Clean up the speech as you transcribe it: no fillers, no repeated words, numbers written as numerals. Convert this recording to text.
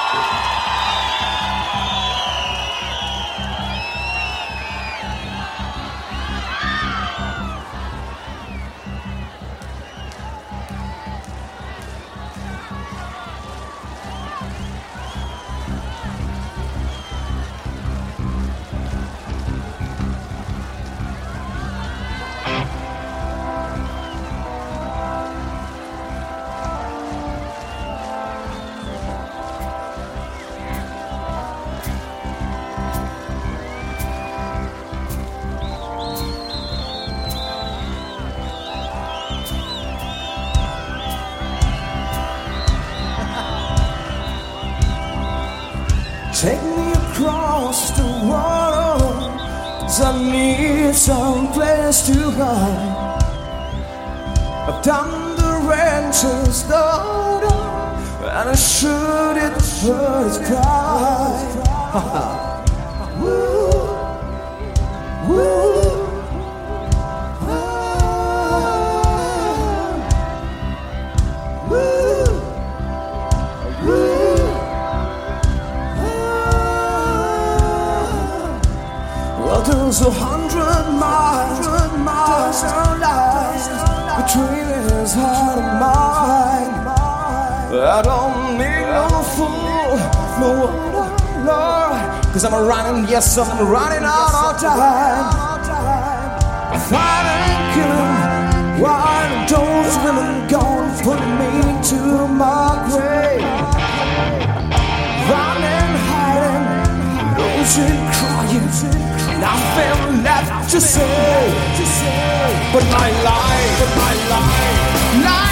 Take me across the water, 'cause I need some place to hide. I've done the rancher's daughter, and I should it heard its cry. Woo, woo. Well, there's 100 miles of lies between his heart and mine. I don't need no fool, no Lord, 'cause I'm running, yes, I'm running out of time. I'm fighting, killing, while those women gone, putting me to my grave. Running, hiding, losing, crying, nothing left to say, but my life,